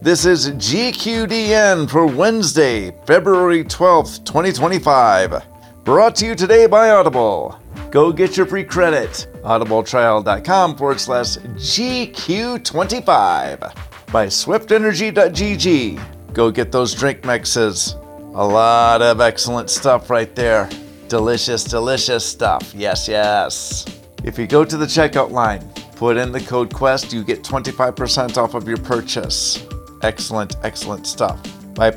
This is GQDN for Wednesday, February 12th, 2025. Brought to you today by Audible. Go get your free credit. audibletrial.com/GQ25. By SwiftEnergy.gg. Go get those drink mixes. A lot of excellent stuff right there. Delicious, delicious stuff. Yes, yes. If you go to the checkout line, put in the code QUEST, you get 25% off of your purchase. Excellent, excellent stuff. By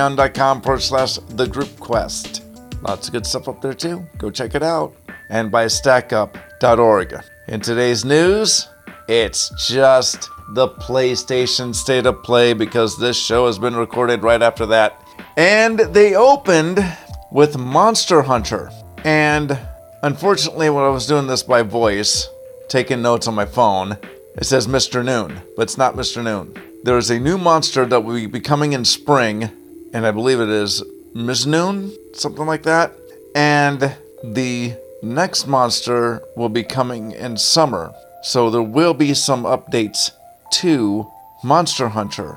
patreon.com/thegroupquest. Lots of good stuff up there too. Go check it out. And by stackup.org. In today's news, it's just the PlayStation State of Play because this show has been recorded right after that. And they opened with Monster Hunter. And unfortunately, when I was doing this by voice, taking notes on my phone, it says Mr. Noon, but it's not Mr. Noon. There is a new monster that will be coming in spring, and I believe it is Ms. Noon, something like that. And the next monster will be coming in summer. So there will be some updates to Monster Hunter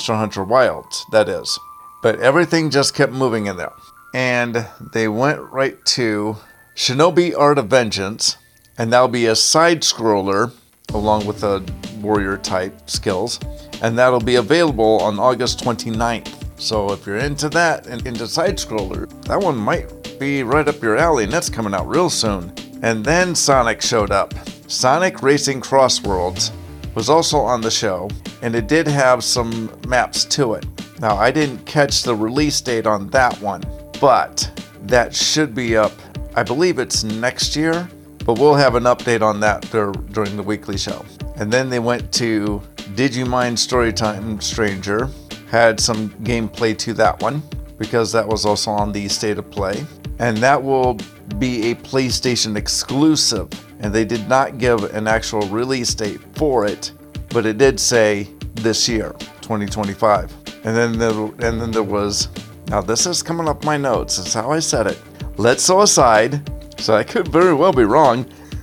Wilds, that is. But everything just kept moving in there. And they went right to Shinobi Art of Vengeance, and that'll be a side-scroller along with the warrior-type skills. And that'll be available on August 29th. So if you're into that and into side-scroller, that one might be right up your alley, and that's coming out real soon. And then Sonic showed up. Sonic Racing Crossworlds was also on the show, and it did have some maps to it. Now, I didn't catch the release date on that one, but that should be up, I believe it's next year, but we'll have an update on that during the weekly show. And then they went to Digimon Storytime Stranger, had some gameplay to that one, because that was also on the State of Play. And that will be a PlayStation exclusive. And they did not give an actual release date for it, but it did say this year, 2025. And then there was, now this is coming up my notes, that's how I said it. Let's Sew Aside, so I could very well be wrong.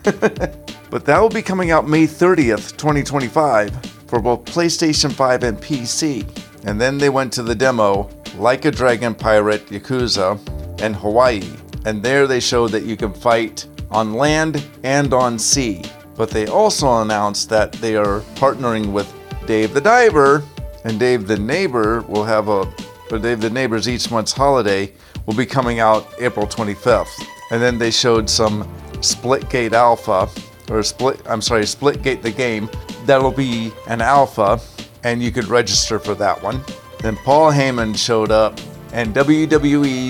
But that will be coming out May 30th, 2025 for both PlayStation 5 and PC. And then they went to the demo, Like a Dragon Pirate Yakuza and Hawaii. And there they showed that you can fight on land and on sea. But they also announced that they are partnering with Dave the Diver, and Dave the Neighbor will have Dave the Neighbor's Each Month's Holiday will be coming out April 25th. And then they showed some Splitgate Alpha, Splitgate the game. That'll be an alpha, and you could register for that one. Then Paul Heyman showed up, and WWE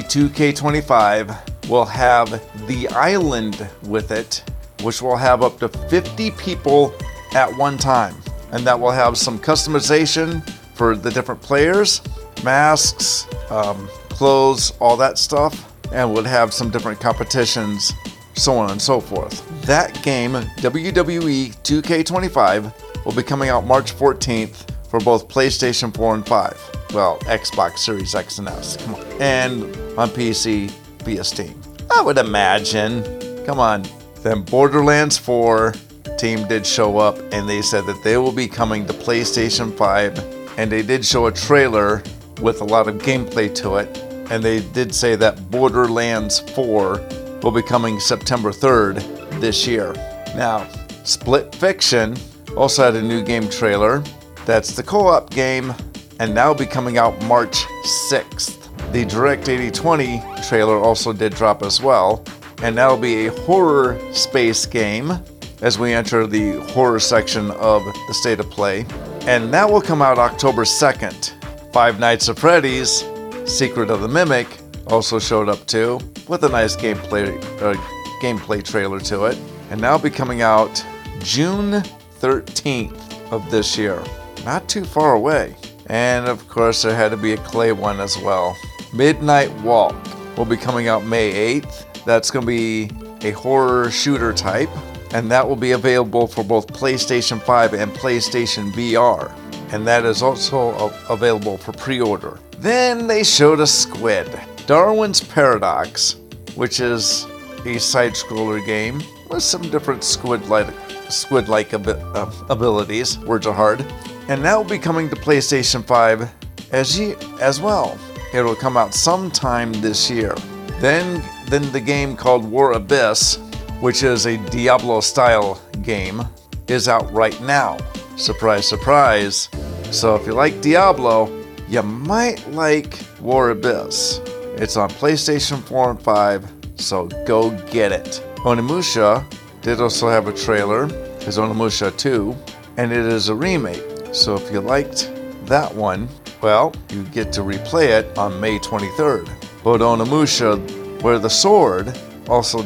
2K25 will have The Island with it, which will have up to 50 people at one time. And that will have some customization for the different players, masks, clothes, all that stuff, and would have some different competitions, so on and so forth. That game, WWE 2K25, will be coming out March 14th for both PlayStation 4 and 5. Well, Xbox Series X and S, come on. And on PC via Steam. I would imagine. Come on. Then Borderlands 4 team did show up, and they said that they will be coming to PlayStation 5. And they did show a trailer with a lot of gameplay to it. And they did say that Borderlands 4 will be coming September 3rd this year. Now, Split Fiction also had a new game trailer. That's the co-op game, and now will be coming out March 6th. The Direct 8020 trailer also did drop as well, and that'll be a horror space game as we enter the horror section of the State of Play. And that will come out October 2nd. Five Nights at Freddy's Secret of the Mimic also showed up too, with a nice gameplay trailer to it. And that'll be coming out June 13th of this year. Not too far away. And of course there had to be a Clay one as well. Midnight Walk will be coming out May 8th. That's going to be a horror shooter type. And that will be available for both PlayStation 5 and PlayStation VR. And that is also available for pre-order. Then they showed a squid. Darwin's Paradox, which is a side-scroller game with some different squid-like abilities. Words are hard. And that will be coming to PlayStation 5 as well. It will come out sometime this year. Then the game called War Abyss, which is a Diablo-style game, is out right now. Surprise, surprise. So if you like Diablo, you might like War Abyss. It's on PlayStation 4 and 5, so go get it. Onimusha did also have a trailer, is Onimusha 2, and it is a remake. So if you liked that one, well, you get to replay it on May 23rd. But Onimusha, Where the Sword also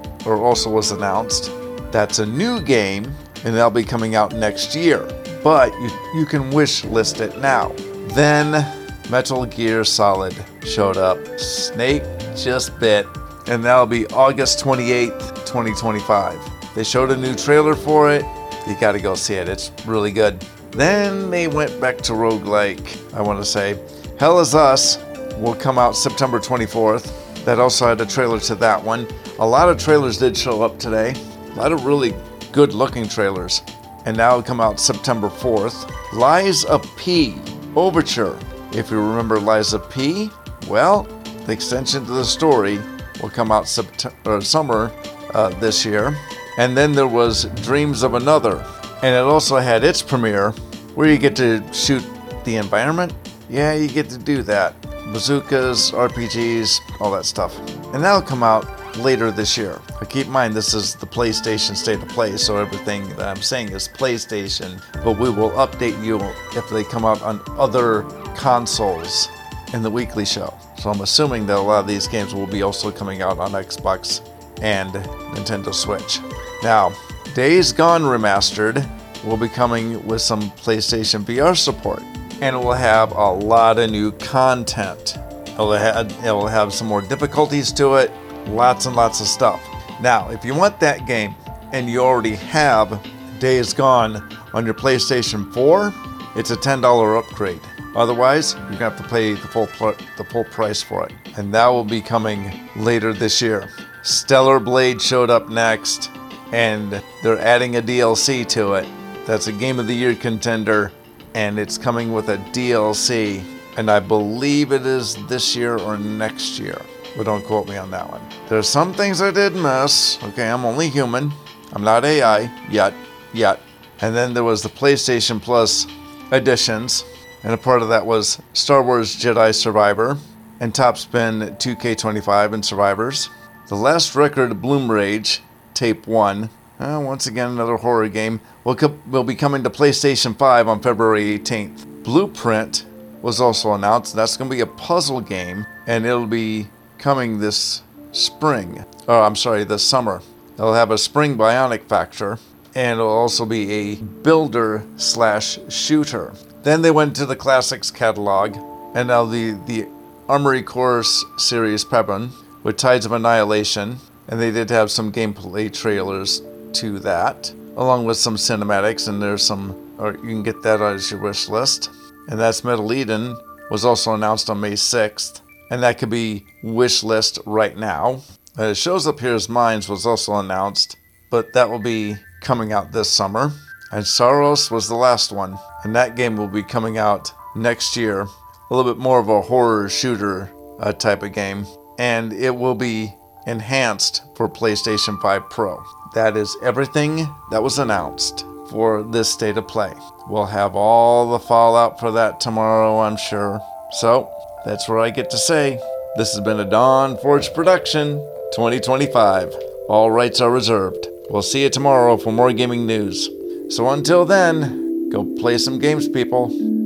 was announced. That's a new game, and that'll be coming out next year. But you can wish list it now. Then Metal Gear Solid showed up. Snake just bit, and that'll be August 28th, 2025. They showed a new trailer for it. You gotta go see it. It's really good. Then they went back to roguelike, I want to say. Hell Is Us will come out September 24th. That also had a trailer to that one. A lot of trailers did show up today. A lot of really good looking trailers. And now it'll come out September 4th. Lies of P Overture. If you remember Lies of P, well, the extension to the story will come out summer this year. And then there was Dreams of Another. And it also had its premiere where you get to shoot the environment. Yeah, you get to do that. Bazookas, RPGs, all that stuff. And that'll come out later this year. But keep in mind, this is the PlayStation State of Play, so everything that I'm saying is PlayStation. But we will update you if they come out on other consoles in the weekly show. So I'm assuming that a lot of these games will be also coming out on Xbox and Nintendo Switch. Now, Days Gone Remastered will be coming with some PlayStation VR support, and it will have a lot of new content. It will have some more difficulties to it, lots and lots of stuff. Now, if you want that game and you already have Days Gone on your PlayStation 4, it's a $10 upgrade. Otherwise, you're going to have to pay the full price for it. And that will be coming later this year. Stellar Blade showed up next, and they're adding a DLC to it. That's a Game of the Year contender, and it's coming with a DLC, and I believe it is this year or next year, but don't quote me on that one. There's some things I did miss. Okay, I'm only human. I'm not AI yet. And then there was the PlayStation Plus editions, and a part of that was Star Wars Jedi Survivor and Topspin 2K25 and Survivors. The Last Record of Bloom Rage, Tape 1. Once again, another horror game. Will be coming to PlayStation 5 on February 18th. Blueprint was also announced. That's going to be a puzzle game, and it'll be coming this summer. It'll have a spring bionic factor, and it'll also be a builder/shooter. Then they went to the Classics catalog, and now the Armory Core series Pebble with Tides of Annihilation, and they did have some gameplay trailers to that, along with some cinematics, and you can get that as your wish list. And that's Metal Eden, was also announced on May 6th, and that could be wish list right now. It shows up here as Mines was also announced, but that will be coming out this summer. And Saros was the last one, and that game will be coming out next year. A little bit more of a horror shooter type of game, and it will be enhanced for PlayStation 5 Pro. That is everything that was announced for this State of Play. We'll have all the fallout for that tomorrow, I'm sure. So, that's where I get to say, this has been a Dawn Forge production, 2025. All rights are reserved. We'll see you tomorrow for more gaming news. So until then, go play some games, people.